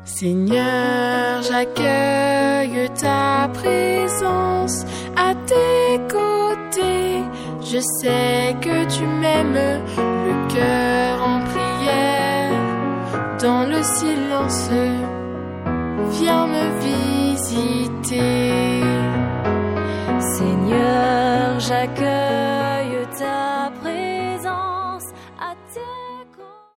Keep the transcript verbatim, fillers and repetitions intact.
Seigneur, j'accueille ta présence à tes côtés. Je sais que tu m'aimes, le cœur en prière. Dans le silence, viens me visiter. Seigneur, j'accueille